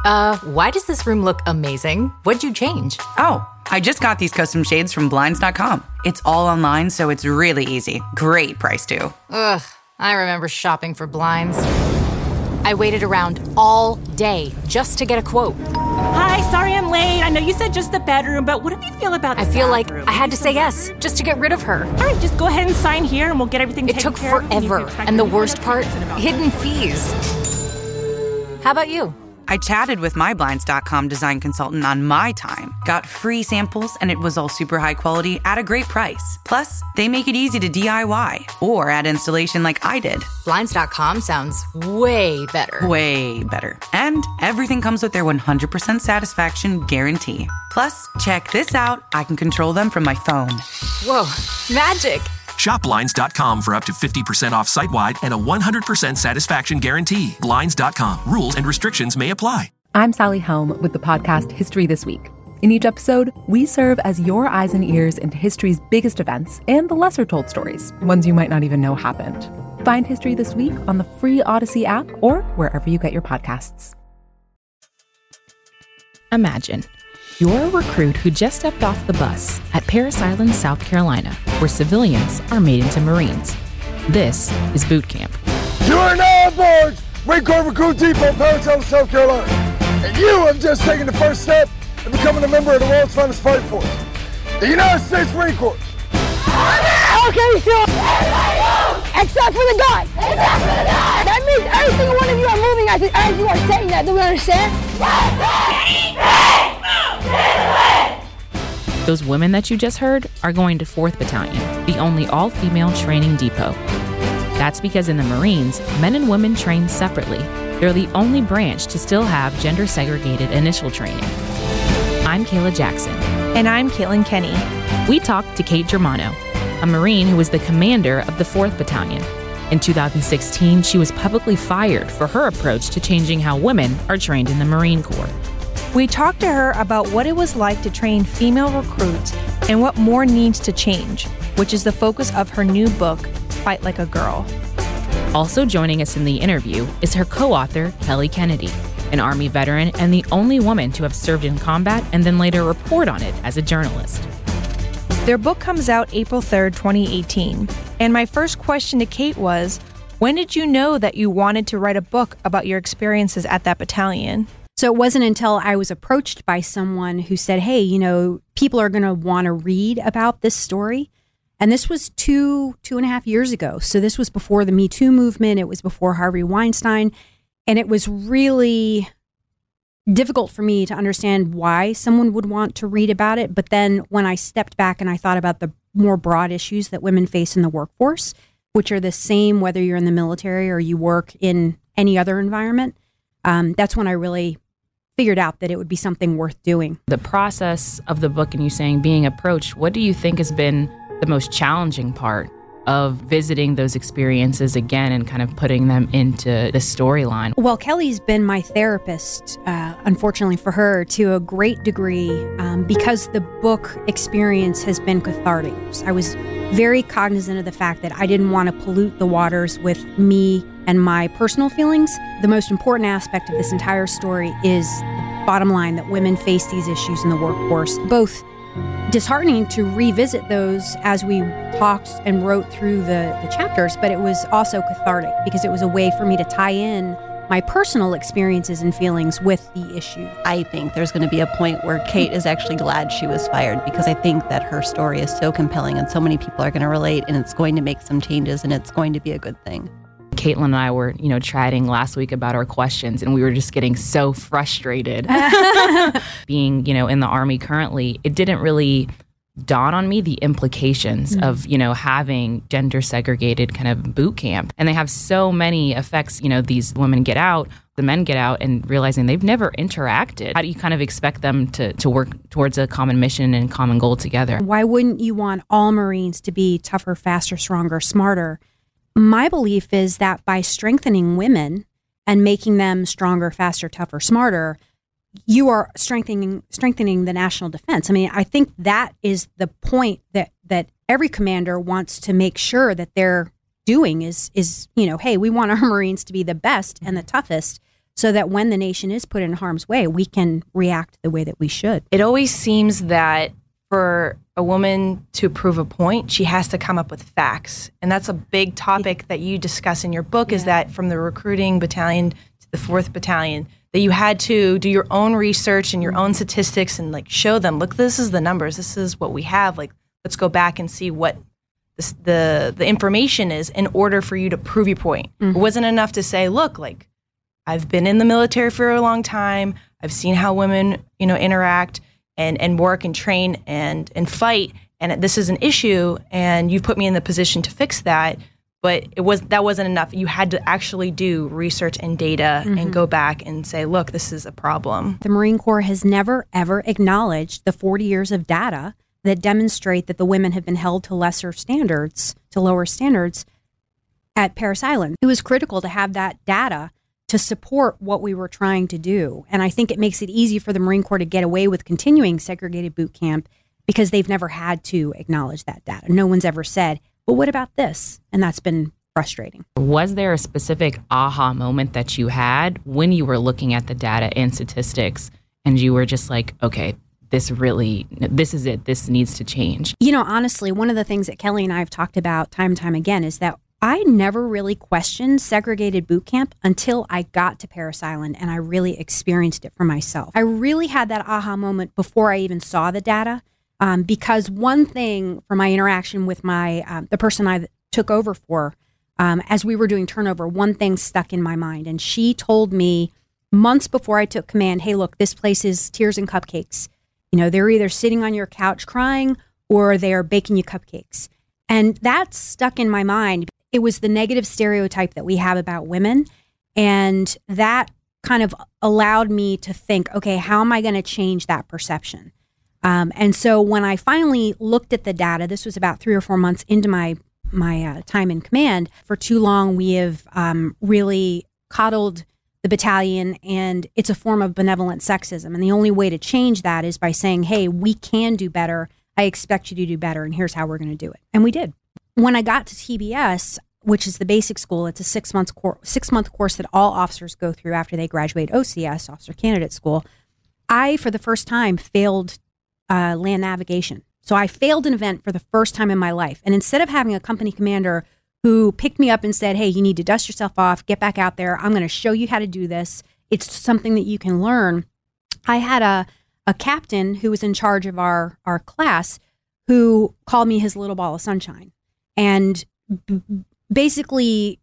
Why does this room look amazing? What'd you change? Oh, I just got these custom shades from Blinds.com. It's all online, so it's really easy. Great price, too. Ugh, I remember shopping for blinds. I waited around all day just to get a quote. Hi, sorry I'm late. I know you said just the bedroom, but what do you feel about the I feel bathroom? like I had to say yes just to get rid of her. All right, just go ahead and sign here and we'll get everything It taken took care of. forever, and the worst part, hidden fees. How about you? I chatted with my Blinds.com design consultant on my time, got free samples, and it was all super high quality at a great price. Plus, they make it easy to DIY or add installation like I did. Blinds.com sounds way better. Way better. And everything comes with their 100% satisfaction guarantee. Plus, check this out. I can control them from my phone. Whoa, magic. Shop Blinds.com for up to 50% off site-wide and a 100% satisfaction guarantee. Blinds.com. Rules and restrictions may apply. I'm Sally Helm with the podcast History This Week. In each episode, we serve as your eyes and ears into history's biggest events and the lesser-told stories, ones you might not even know happened. Find History This Week on the free Odyssey app or wherever you get your podcasts. Imagine you're a recruit who just stepped off the bus at Parris Island, South Carolina, where civilians are made into Marines. This is boot camp. You are now aboard Marine Corps Recruit Depot, Parris Island, South Carolina. And you have just taken the first step in becoming a member of the world's finest fighting force, the United States Marine Corps. Okay, so except for the gun. Except for the gun. That means every single one of you are moving as you are saying that. Do we understand? Those women that you just heard are going to 4th Battalion, the only all-female training depot. That's because in the Marines, men and women train separately. They're the only branch to still have gender-segregated initial training. I'm Kayla Jackson. And I'm Caitlin Kenny. We talked to Kate Germano, a Marine who was the commander of the 4th Battalion. In 2016, she was publicly fired for her approach to changing how women are trained in the Marine Corps. We talked to her about what it was like to train female recruits and what more needs to change, which is the focus of her new book, Fight Like a Girl. Also joining us in the interview is her co-author, Kelly Kennedy, an Army veteran and the only woman to have served in combat and then later report on it as a journalist. Their book comes out April 3rd, 2018. And my first question to Kate was, when did you know that you wanted to write a book about your experiences at that battalion? So it wasn't until I was approached by someone who said, hey, you know, people are going to want to read about this story. And this was two and a half years ago. So this was before the Me Too movement. It was before Harvey Weinstein. And it was really difficult for me to understand why someone would want to read about it. But then when I stepped back and I thought about the more broad issues that women face in the workforce, which are the same whether you're in the military or you work in any other environment, that's when I really figured out that it would be something worth doing. The process of the book and you saying being approached, what do you think has been the most challenging part of visiting those experiences again and kind of putting them into the storyline? Well, Kelly's been my therapist, unfortunately for her, to a great degree because the book experience has been cathartic. I was very cognizant of the fact that I didn't want to pollute the waters with me and my personal feelings. The most important aspect of this entire story is the bottom line that women face these issues in the workforce, both disheartening to revisit those as we talked and wrote through the chapters, but it was also cathartic because it was a way for me to tie in my personal experiences and feelings with the issue. I think there's going to be a point where Kate is actually glad she was fired because I think that her story is so compelling and so many people are going to relate and it's going to make some changes and it's going to be a good thing. Caitlin and I were, chatting last week about our questions, and we were just getting so frustrated. Being, in the Army currently, it didn't really dawn on me the implications of, having gender segregated kind of boot camp. And they have so many effects. These women get out, the men get out, and realizing they've never interacted. How do you kind of expect them to work towards a common mission and common goal together? Why wouldn't you want all Marines to be tougher, faster, stronger, smarter? My belief is that by strengthening women and making them stronger, faster, tougher, smarter, you are strengthening the national defense. I mean, I think that is the point that every commander wants to make sure that they're doing is hey, we want our Marines to be the best and the toughest, so that when the nation is put in harm's way, we can react the way that we should. It always seems that for a woman to prove a point, she has to come up with facts. And that's a big topic that you discuss in your book, is that from the recruiting battalion to the 4th Battalion, that you had to do your own research and your own statistics and like show them, look, this is the numbers, this is what we have. Like, let's go back and see what the information is in order for you to prove your point. It wasn't enough to say, look, like, I've been in the military for a long time. I've seen how women, interact and work and train and fight. And this is an issue, and you've put me in the position to fix that. But that wasn't enough. You had to actually do research and data and go back and say, look, this is a problem. The Marine Corps has never, ever acknowledged the 40 years of data that demonstrate that the women have been held to lower standards at Parris Island. It was critical to have that data to support what we were trying to do. And I think it makes it easy for the Marine Corps to get away with continuing segregated boot camp because they've never had to acknowledge that data. No one's ever said, well, what about this? And that's been frustrating. Was there a specific aha moment that you had when you were looking at the data and statistics and you were just like, okay, this is it. This needs to change? Honestly, one of the things that Kelly and I have talked about time and time again is that I never really questioned segregated boot camp until I got to Parris Island and I really experienced it for myself. I really had that aha moment before I even saw the data, because one thing from my interaction with the person I took over for, as we were doing turnover, one thing stuck in my mind. And she told me months before I took command, hey, look, this place is tears and cupcakes. They're either sitting on your couch crying or they're baking you cupcakes. And that stuck in my mind. It was the negative stereotype that we have about women. And that kind of allowed me to think, okay, how am I going to change that perception? And so when I finally looked at the data, this was about 3 or 4 months into my time in command. For too long, we have really coddled the battalion, and it's a form of benevolent sexism. And the only way to change that is by saying, hey, we can do better. I expect you to do better, and here's how we're going to do it. And we did. When I got to TBS, which is the basic school, it's a 6-month course that all officers go through after they graduate OCS, Officer Candidate School. I, for the first time, failed land navigation. So I failed an event for the first time in my life. And instead of having a company commander who picked me up and said, hey, you need to dust yourself off, get back out there, I'm going to show you how to do this, it's something that you can learn, I had a captain who was in charge of our class who called me his little ball of sunshine and basically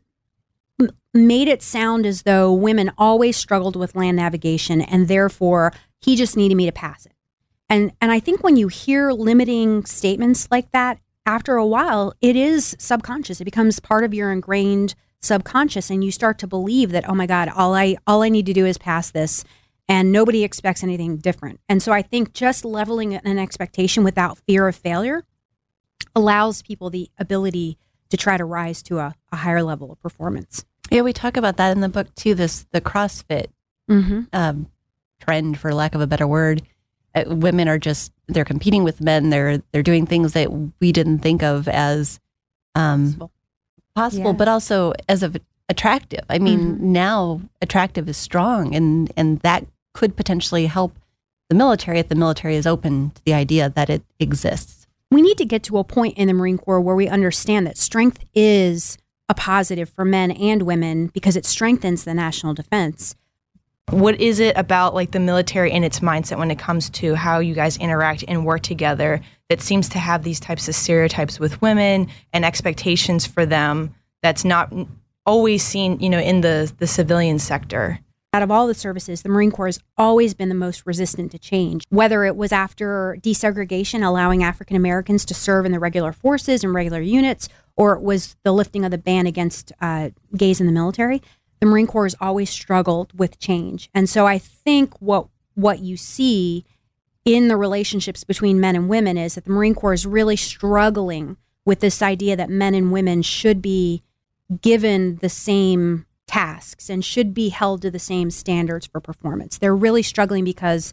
made it sound as though women always struggled with land navigation and therefore he just needed me to pass it. And I think when you hear limiting statements like that, after a while, it is subconscious. It becomes part of your ingrained subconscious, and you start to believe that, oh my God, all I need to do is pass this, and nobody expects anything different. And so I think just leveling an expectation without fear of failure allows people the ability to try to rise to a higher level of performance. Yeah, we talk about that in the book too. The CrossFit trend, for lack of a better word. Women are they're competing with men. They're doing things that we didn't think of as possible, yeah. But also as attractive. I mean, now attractive is strong, and that could potentially help the military if the military is open to the idea that it exists. We need to get to a point in the Marine Corps where we understand that strength is a positive for men and women because it strengthens the national defense. What is it about like the military and its mindset when it comes to how you guys interact and work together that seems to have these types of stereotypes with women and expectations for them that's not always seen, in the civilian sector? Out of all the services, the Marine Corps has always been the most resistant to change, whether it was after desegregation, allowing African Americans to serve in the regular forces and regular units, or it was the lifting of the ban against gays in the military. The Marine Corps has always struggled with change. And so I think what you see in the relationships between men and women is that the Marine Corps is really struggling with this idea that men and women should be given the same tasks and should be held to the same standards for performance. They're really struggling because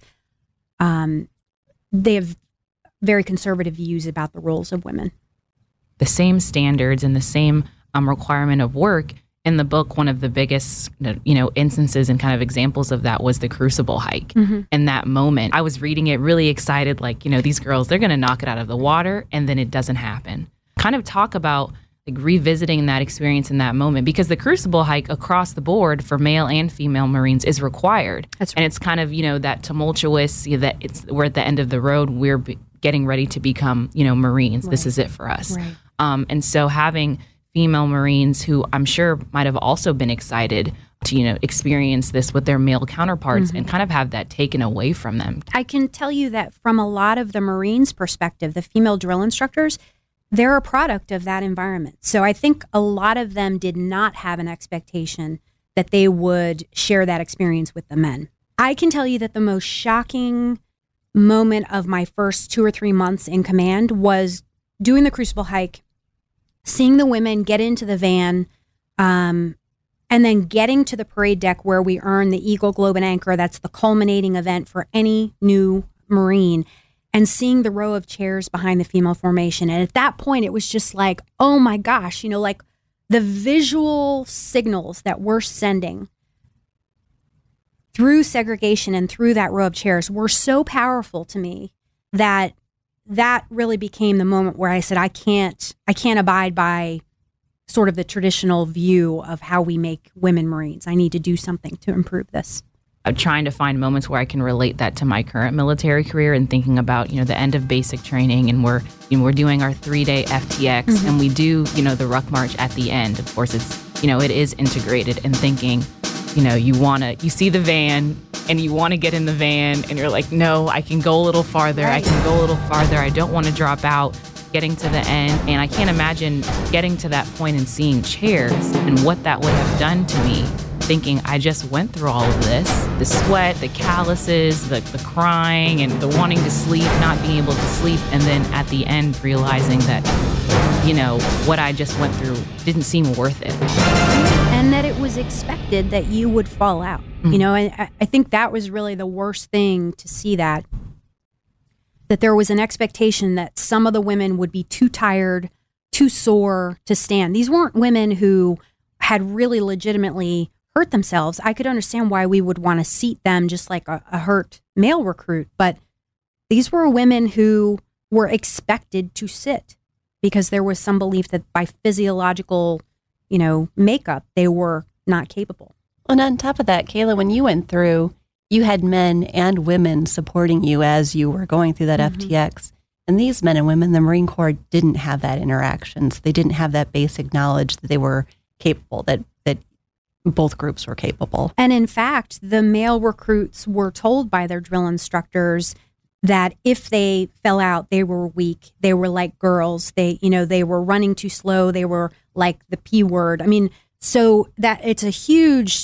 they have very conservative views about the roles of women. The same standards and the same requirement of work in the book, one of the biggest, instances and kind of examples of that was the Crucible hike. In that moment, I was reading it really excited, like, these girls, they're going to knock it out of the water, and then it doesn't happen. Kind of talk about like revisiting that experience in that moment, because the Crucible hike across the board for male and female Marines is required. That's right. And it's kind of, that tumultuous, that we're at the end of the road, we're getting ready to become, Marines. Right. This is it for us. Right. And so having female Marines who I'm sure might have also been excited to, experience this with their male counterparts and kind of have that taken away from them. I can tell you that from a lot of the Marines' perspective, the female drill instructors, they're a product of that environment. So I think a lot of them did not have an expectation that they would share that experience with the men. I can tell you that the most shocking moment of my first 2 or 3 months in command was doing the Crucible hike, seeing the women get into the van, and then getting to the parade deck where we earn the Eagle, Globe, and Anchor. That's the culminating event for any new Marine. And seeing the row of chairs behind the female formation. And at that point, it was just like, oh my gosh, like the visual signals that we're sending through segregation and through that row of chairs were so powerful to me that really became the moment where I said, I can't abide by sort of the traditional view of how we make women Marines. I need to do something to improve this. I'm trying to find moments where I can relate that to my current military career and thinking about, the end of basic training, and we're doing our 3-day FTX and we do, the ruck march at the end. Of course, it's, it is integrated, and thinking, you see the van and you want to get in the van and you're like, no, I can go a little farther. Right. I can go a little farther. I don't want to drop out, getting to the end. And I can't imagine getting to that point and seeing chairs and what that would have done to me. Thinking I just went through all of this, the sweat, the calluses, the crying, and the wanting to sleep, not being able to sleep, and then at the end realizing that, what I just went through didn't seem worth it. And that it was expected that you would fall out. And I think that was really the worst thing to see, that there was an expectation that some of the women would be too tired, too sore to stand. These weren't women who had really legitimately hurt themselves. I could understand why we would want to seat them just like a hurt male recruit, but these were women who were expected to sit because there was some belief that by physiological, makeup, they were not capable. And on top of that, Kayla, when you went through, you had men and women supporting you as you were going through that FTX. And these men and women, the Marine Corps didn't have that interaction. So they didn't have that basic knowledge that they were capable, that both groups were capable. And in fact, the male recruits were told by their drill instructors that if they fell out, they were weak. They were like girls. They were running too slow. They were like the P word. I mean, so that it's a huge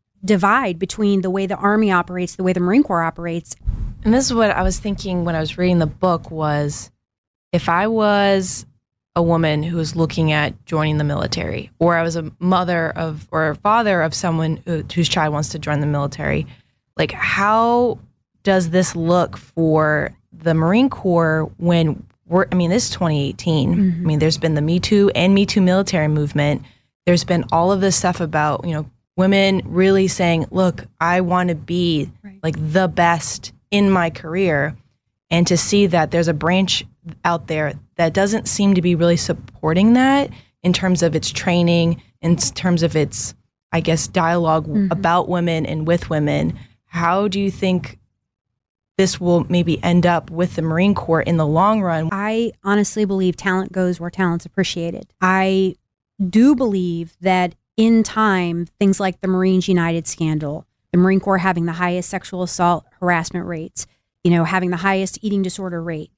divide between the way the Army operates, the way the Marine Corps operates. And this is what I was thinking when I was reading the book was, if I was a woman who was looking at joining the military, or I was a mother of or a father of someone whose child wants to join the military, like how does this look for the Marine Corps when this is 2018. There's been the Me Too and Me Too military movement. There's been all of this stuff about, women really saying, look, I want to be like the best in my career. And to see that there's a branch out there that doesn't seem to be really supporting that in terms of its training, in terms of its, I guess, dialogue about women and with women. How do you think this will maybe end up with the Marine Corps in the long run? I honestly believe talent goes where talent's appreciated. I do believe that in time, things like the Marines United scandal, the Marine Corps having the highest sexual assault harassment rates, having the highest eating disorder rate,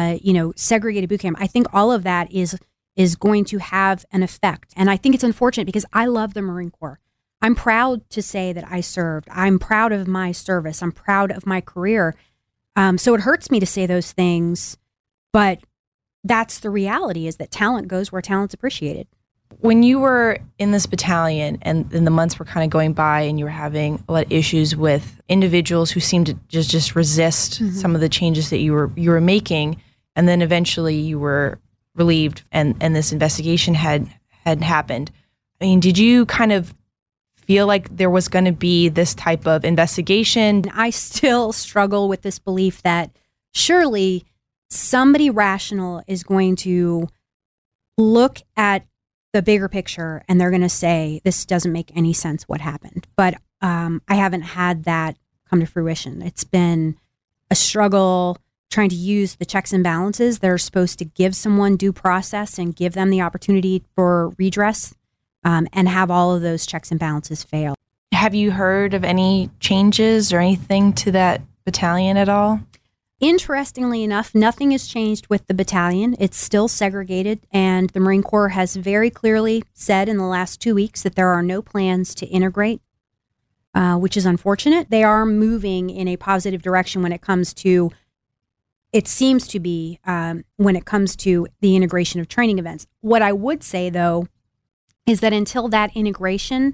segregated boot camp. I think all of that is going to have an effect. And I think it's unfortunate because I love the Marine Corps. I'm proud to say that I served. I'm proud of my service. I'm proud of my career. So it hurts me to say those things, but that's the reality, is that talent goes where talent's appreciated. When you were in this battalion and the months were kind of going by and you were having a lot of issues with individuals who seemed to just resist some of the changes that you were making, and then eventually you were relieved and this investigation had happened, I mean, did you kind of feel like there was going to be this type of investigation? I still struggle with this belief that surely somebody rational is going to look at the bigger picture and they're going to say, this doesn't make any sense what happened. But I haven't had that come to fruition. It's been a struggle trying to use the checks and balances that are supposed to give someone due process and give them the opportunity for redress, and have all of those checks and balances fail. Have you heard of any changes or anything to that battalion at all? Interestingly enough, nothing has changed with the battalion. It's still segregated, and the Marine Corps has very clearly said in the last 2 weeks that there are no plans to integrate, which is unfortunate. They are moving in a positive direction when it comes to, it seems to be, when it comes to the integration of training events. What I would say, though, is that until that integration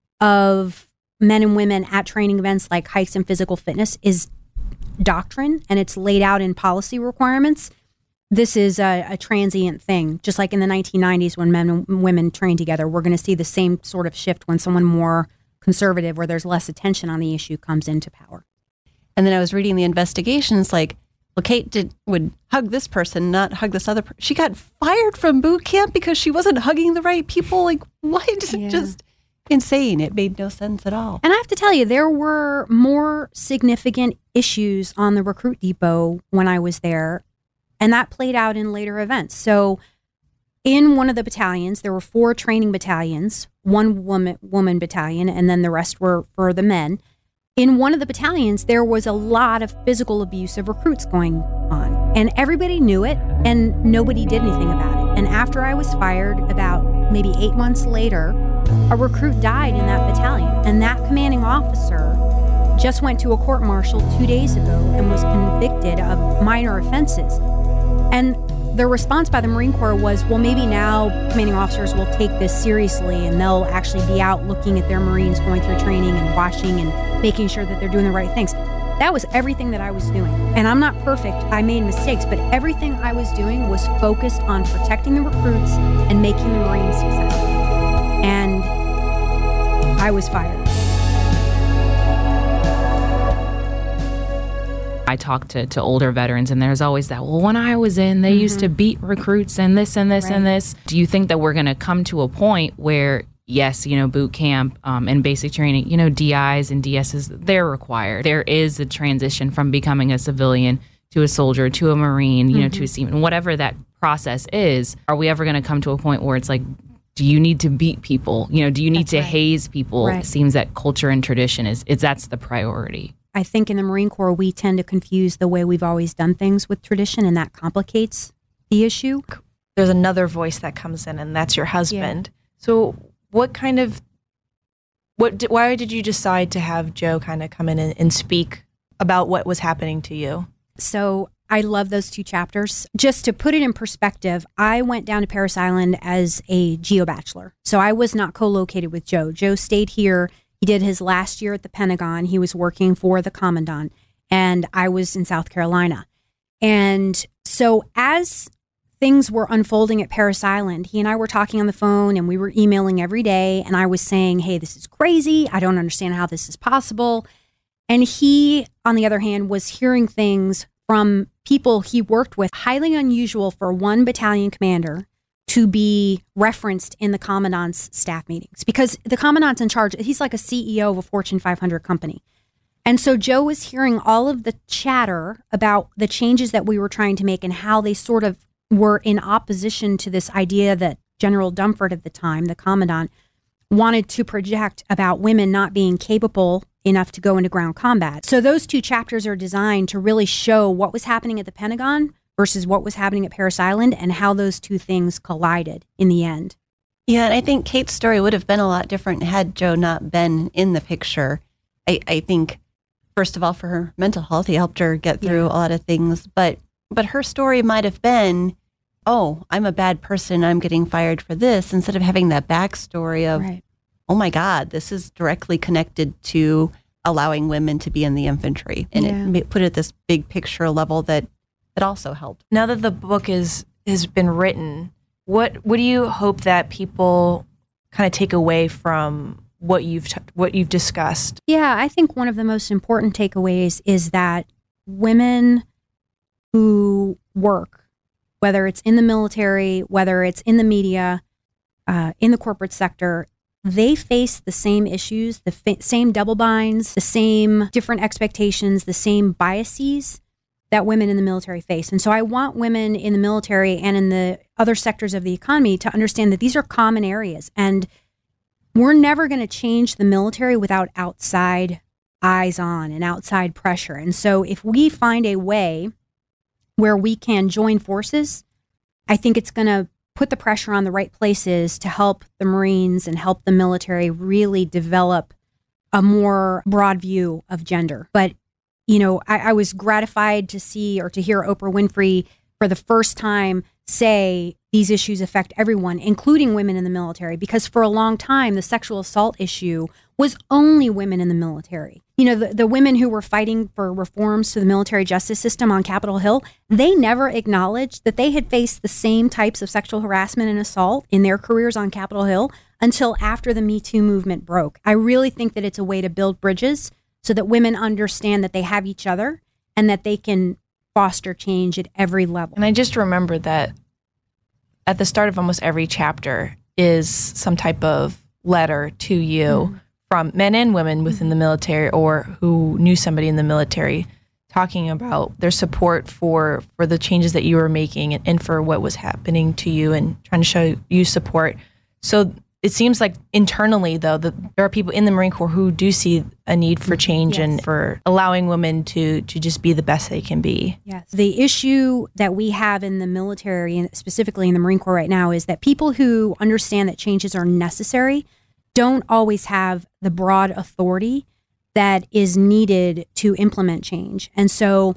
of men and women at training events like hikes and physical fitness is doctrine and it's laid out in policy requirements, this is a transient thing. Just like in the 1990s when men and women trained together, we're going to see the same sort of shift when someone more conservative, where there's less attention on the issue, comes into power. And then I was reading the investigations, like, well, Kate would hug this person, not hug this other person. She got fired from boot camp because she wasn't hugging the right people. Like, why? Just insane. It made no sense at all. And I have to tell you, there were more significant issues on the recruit depot when I was there, and that played out in later events. So in one of the battalions, there were 4 training battalions, 1 woman battalion, and then the rest were for the men. In one of the battalions, there was a lot of physical abuse of recruits going on, and everybody knew it, and nobody did anything about it. And after I was fired, about maybe 8 months later, a recruit died in that battalion, and that commanding officer just went to a court-martial 2 days ago and was convicted of minor offenses. And the response by the Marine Corps was, well, maybe now commanding officers will take this seriously and they'll actually be out looking at their Marines going through training and watching and making sure that they're doing the right things. That was everything that I was doing. And I'm not perfect. I made mistakes, but everything I was doing was focused on protecting the recruits and making the Marines successful. And I was fired. I talk to older veterans, and there's always that, well, when I was in, they used to beat recruits and this and this and this. Do you think that we're going to come to a point where, yes, boot camp and basic training, DIs and DSs, they're required. There is a transition from becoming a civilian to a soldier, to a Marine, to a seaman, whatever that process is. Are we ever going to come to a point where it's like, do you need to beat people? Do you need to haze people? Right. It seems that culture and tradition that's the priority. I think in the Marine Corps, we tend to confuse the way we've always done things with tradition, and that complicates the issue. There's another voice that comes in, and that's your husband. Yeah. So why did you decide to have Joe kind of come in and speak about what was happening to you? So I love those 2 chapters. Just to put it in perspective, I went down to Parris Island as a geo-bachelor. So I was not co-located with Joe. Joe stayed here. He did his last year at the Pentagon. He was working for the Commandant, and I was in South Carolina. And so as things were unfolding at Parris Island, he and I were talking on the phone, and we were emailing every day, and I was saying, hey, this is crazy. I don't understand how this is possible. And he, on the other hand, was hearing things from people he worked with, highly unusual for one battalion commander to be referenced in the Commandant's staff meetings, because the Commandant's in charge. He's like a CEO of a Fortune 500 company. And so Joe was hearing all of the chatter about the changes that we were trying to make and how they sort of were in opposition to this idea that General Dunford at the time, the Commandant, wanted to project about women not being capable enough to go into ground combat. So those 2 chapters are designed to really show what was happening at the Pentagon versus what was happening at Parris Island and how those 2 things collided in the end. Yeah, and I think Kate's story would have been a lot different had Joe not been in the picture. I think, first of all, for her mental health, he helped her get through a lot of things. But her story might have been, oh, I'm a bad person, I'm getting fired for this, instead of having that backstory of, oh my God, this is directly connected to allowing women to be in the infantry. And it put it at this big picture level that also helped. Now that the book has been written, what do you hope that people kind of take away from what you've discussed? Yeah, I think one of the most important takeaways is that women who work, whether it's in the military, whether it's in the media, in the corporate sector, they face the same issues, the same double binds, the same different expectations, the same biases that women in the military face. And so I want women in the military and in the other sectors of the economy to understand that these are common areas. And we're never going to change the military without outside eyes on and outside pressure. And so if we find a way where we can join forces, I think it's going to put the pressure on the right places to help the Marines and help the military really develop a more broad view of gender. But, you know, I was gratified to see or to hear Oprah Winfrey for the first time say these issues affect everyone, including women in the military, because for a long time, the sexual assault issue was only women in the military. You know, the women who were fighting for reforms to the military justice system on Capitol Hill, they never acknowledged that they had faced the same types of sexual harassment and assault in their careers on Capitol Hill until after the Me Too movement broke. I really think that it's a way to build bridges so that women understand that they have each other and that they can foster change at every level. And I just remember that at the start of almost every chapter is some type of letter to you from men and women within the military or who knew somebody in the military talking about their support for the changes that you were making and for what was happening to you and trying to show you support. So it seems like internally, though, that there are people in the Marine Corps who do see a need for change and for allowing women to just be the best they can be. Yes. The issue that we have in the military, and specifically in the Marine Corps right now, is that people who understand that changes are necessary don't always have the broad authority that is needed to implement change. And so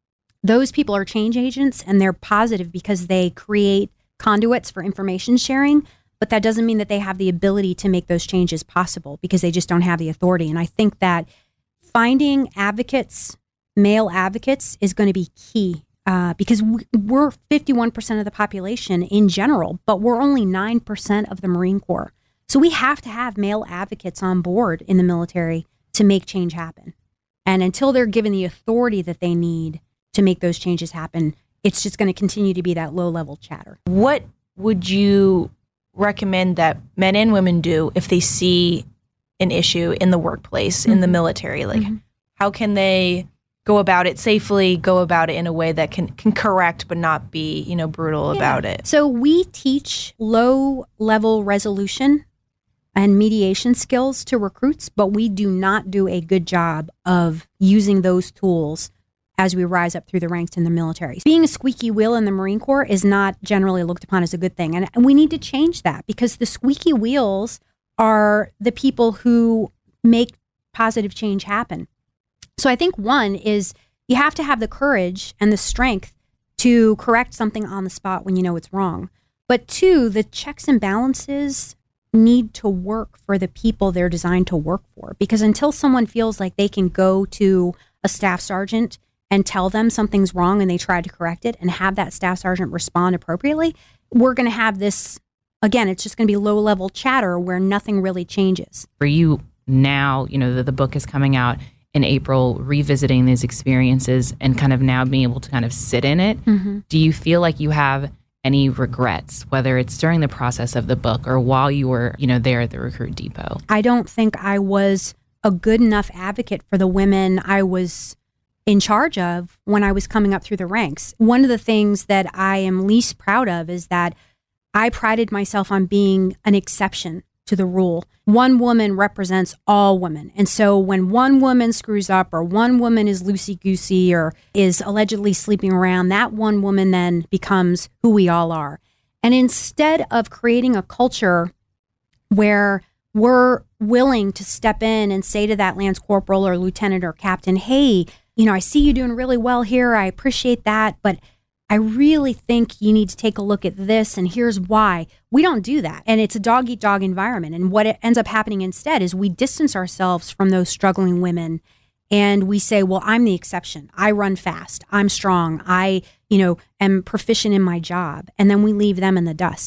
those people are change agents, and they're positive because they create conduits for information sharing. But that doesn't mean that they have the ability to make those changes possible because they just don't have the authority. And I think that finding advocates, male advocates, is going to be key because we're 51% of the population in general, but we're only 9% of the Marine Corps. So we have to have male advocates on board in the military to make change happen. And until they're given the authority that they need to make those changes happen, it's just going to continue to be that low-level chatter. What would you recommend that men and women do if they see an issue in the workplace, in the military? Like, how can they go about it safely, go about it in a way that can correct but not be, you know, brutal about it? So we teach low-level resolution and mediation skills to recruits, but we do not do a good job of using those tools as we rise up through the ranks in the military. Being a squeaky wheel in the Marine Corps is not generally looked upon as a good thing. And we need to change that because the squeaky wheels are the people who make positive change happen. So I think one is you have to have the courage and the strength to correct something on the spot when you know it's wrong. But two, the checks and balances need to work for the people they're designed to work for. Because until someone feels like they can go to a staff sergeant and tell them something's wrong and they try to correct it and have that staff sergeant respond appropriately, we're going to have this, again, it's just going to be low-level chatter where nothing really changes. For you now, you know, the book is coming out in April, revisiting these experiences and kind of now being able to kind of sit in it. Do you feel like you have any regrets, whether it's during the process of the book or while you were, you know, there at the Recruit Depot? I don't think I was a good enough advocate for the women I was in charge of when I was coming up through the ranks. One of the things that I am least proud of is that I prided myself on being an exception to the rule. One woman represents all women. And so when one woman screws up or one woman is loosey-goosey or is allegedly sleeping around, that one woman then becomes who we all are. And instead of creating a culture where we're willing to step in and say to that Lance Corporal or Lieutenant or Captain, hey, you know, I see you doing really well here. I appreciate that, but I really think you need to take a look at this, and here's why. We don't do that. And it's a dog-eat-dog environment. And what it ends up happening instead is we distance ourselves from those struggling women, and we say, well, I'm the exception. I run fast. I'm strong. I, am proficient in my job. And then we leave them in the dust.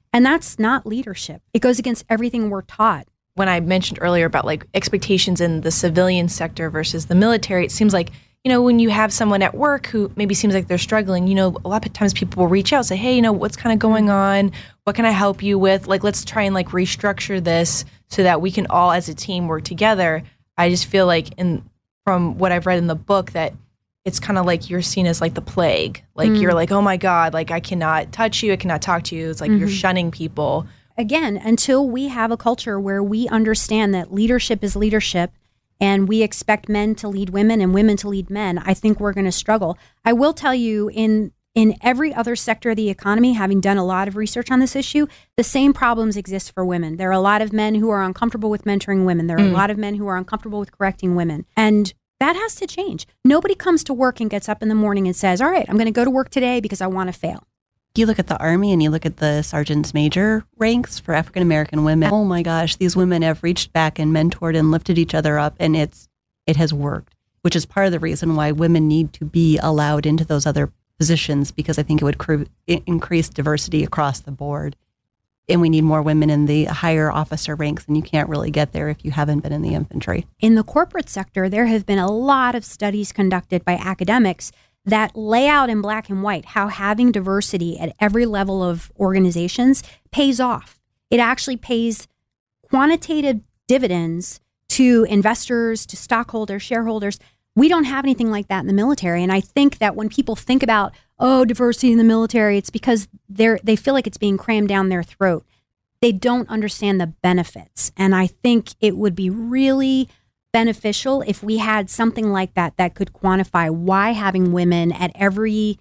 And that's not leadership. It goes against everything we're taught. When I mentioned earlier about like expectations in the civilian sector versus the military, it seems like, when you have someone at work who maybe seems like they're struggling, a lot of times people will reach out and say, hey, what's kind of going on? What can I help you with? Like, let's try and like restructure this so that we can all as a team work together. I just feel like from what I've read in the book that it's kind of like you're seen as like the plague. Like you're like, oh my God, like I cannot touch you. I cannot talk to you. It's like you're shunning people. Again, until we have a culture where we understand that leadership is leadership and we expect men to lead women and women to lead men, I think we're going to struggle. I will tell you, in every other sector of the economy, having done a lot of research on this issue, the same problems exist for women. There are a lot of men who are uncomfortable with mentoring women. There are a lot of men who are uncomfortable with correcting women. And that has to change. Nobody comes to work and gets up in the morning and says, all right, I'm going to go to work today because I want to fail. You look at the Army and you look at the sergeant's major ranks for African American women. Oh my gosh, these women have reached back and mentored and lifted each other up, and it has worked, which is part of the reason why women need to be allowed into those other positions, because I think it would increase diversity across the board. And we need more women in the higher officer ranks, and you can't really get there if you haven't been in the infantry. In the corporate sector, there have been a lot of studies conducted by academics that lay out in black and white how having diversity at every level of organizations pays off. It actually pays quantitative dividends to investors, to stockholders, shareholders. We don't have anything like that in the military. And I think that when people think about, diversity in the military, it's because they feel like it's being crammed down their throat. They don't understand the benefits. And I think it would be really beneficial if we had something like that could quantify why having women at every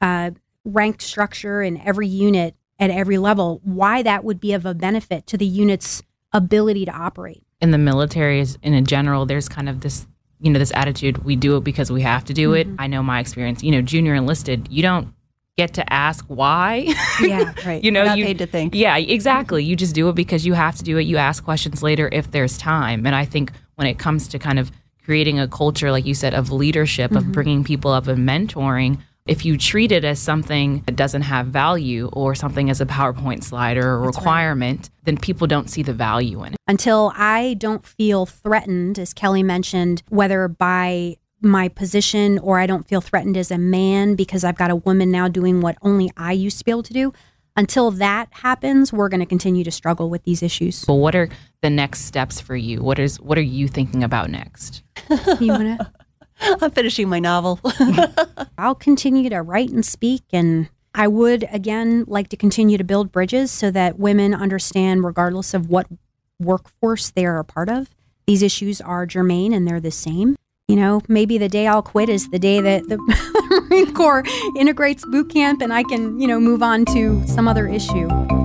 ranked structure in every unit at every level, why that would be of a benefit to the unit's ability to operate. In the military, in general, there's kind of this this attitude, we do it because we have to do it. I know my experience, junior enlisted, you don't get to ask why. Yeah, right. You're not paid to think. Yeah, exactly. You just do it because you have to do it. You ask questions later if there's time. And I think when it comes to kind of creating a culture, like you said, of leadership, of bringing people up and mentoring, if you treat it as something that doesn't have value or something as a PowerPoint slide or a requirement, then people don't see the value in it. Until I don't feel threatened, as Kelly mentioned, whether by my position or I don't feel threatened as a man because I've got a woman now doing what only I used to be able to do, until that happens, we're going to continue to struggle with these issues. Well, what are the next steps for you? What are you thinking about next? You want to... I'm finishing my novel. I'll continue to write and speak, and I would, again, like to continue to build bridges so that women understand, regardless of what workforce they're a part of, these issues are germane and they're the same. Maybe the day I'll quit is the day that the Marine Corps integrates boot camp and I can, move on to some other issue.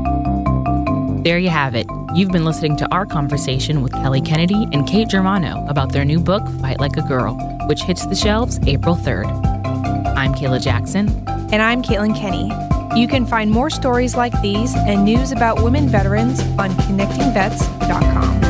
There you have it. You've been listening to our conversation with Kelly Kennedy and Kate Germano about their new book, Fight Like a Girl, which hits the shelves April 3rd. I'm Kayla Jackson. And I'm Caitlin Kenny. You can find more stories like these and news about women veterans on connectingvets.com.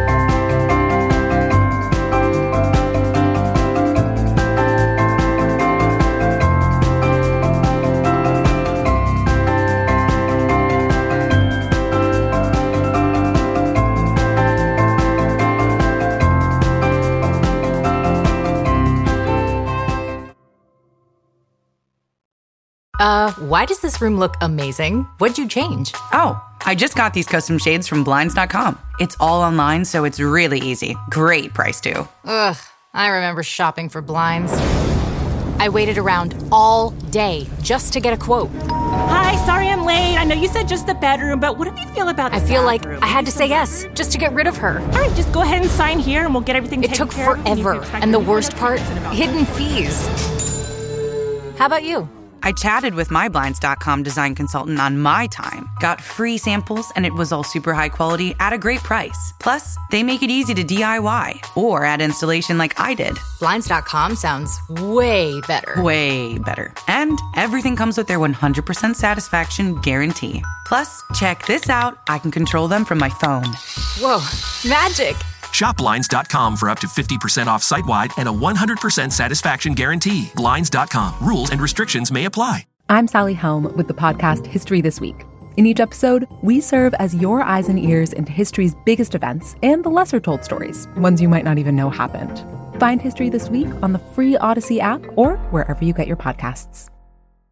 Why does this room look amazing? What'd you change? Oh, I just got these custom shades from Blinds.com. It's all online, so it's really easy. Great price, too. Ugh, I remember shopping for blinds. I waited around all day just to get a quote. Hi, sorry I'm late. I know you said just the bedroom, but what do you feel about the I feel bathroom? like I had to say yes just to get rid of her. All right, just go ahead and sign here and we'll get everything taken care of. It took forever. And the worst part, hidden fees. How about you? I chatted with my Blinds.com design consultant on my time, got free samples, and it was all super high quality at a great price. Plus, they make it easy to DIY or add installation like I did. Blinds.com sounds way better. Way better. And everything comes with their 100% satisfaction guarantee. Plus, check this out. I can control them from my phone. Whoa, magic. Shop Blinds.com for up to 50% off site-wide and a 100% satisfaction guarantee. Blinds.com. Rules and restrictions may apply. I'm Sally Helm with the podcast History This Week. In each episode, we serve as your eyes and ears into history's biggest events and the lesser-told stories, ones you might not even know happened. Find History This Week on the free Odyssey app or wherever you get your podcasts.